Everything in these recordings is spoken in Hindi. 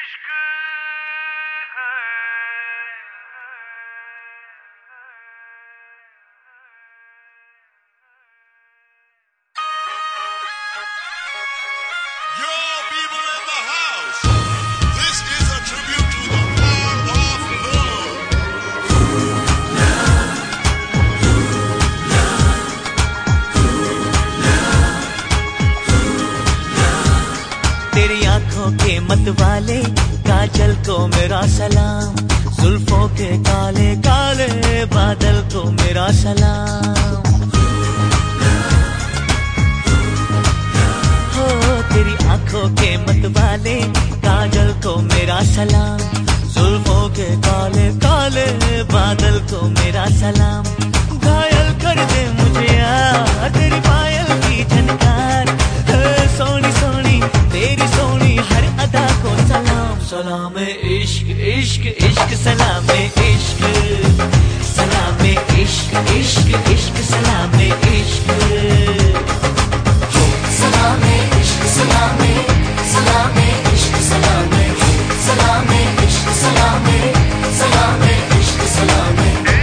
तेरी आंखों के मतवाले काजल को मेरा सलाम, जुल्फों के काले काले बादल को मेरा सलाम। हो तेरी आंखों के मतवाले काजल को मेरा सलाम, जुल्फों के काले काले बादल को मेरा सलाम। घायल कर दे मुझे यार तेरी पायल की झनकार, सोनी सोनी तेरी सोनी हर अदा को सलाम। सलाम इश्क इश्क इश्क सलाम इश्क, सलाम इश्क इश्क इश्क सलाम इश्क, सलाम इश्क सलाम सलाम इश्क सलाम, सलाम इश्क सलाम सलाम इश्क सलाम।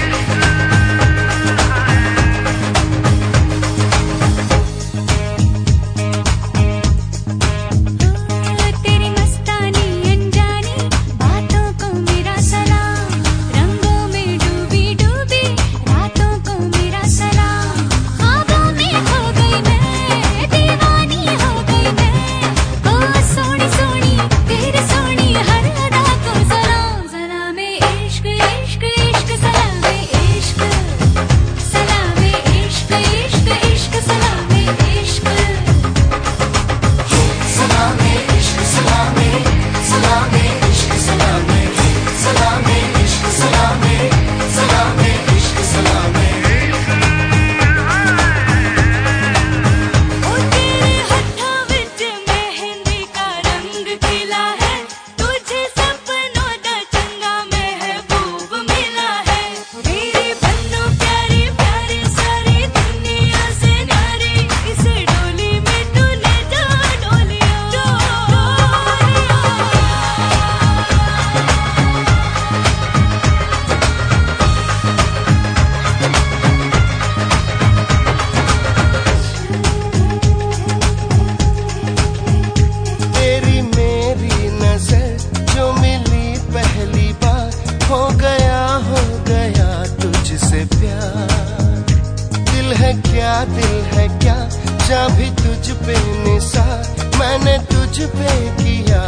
दिल है क्या जा भी तुझ पे निसार, मैंने तुझ पे किया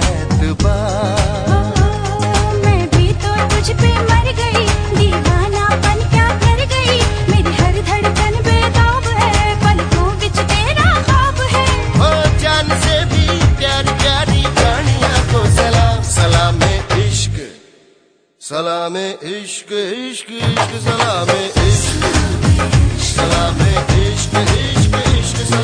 एतबार। मैं भी तो तुझ पे मर गई, दीवानापन क्या कर गई, मेरी हर धड़कन बेताब है, पलकों विच तेरा ख्वाब है। ओ जान से भी प्यारी प्यारी गानियां को सलाम, सलाम इश्क, सलाम इश्क इश्क इश्क सलाम इश्क, सलाम इश्क इश्क इश्क सलाम।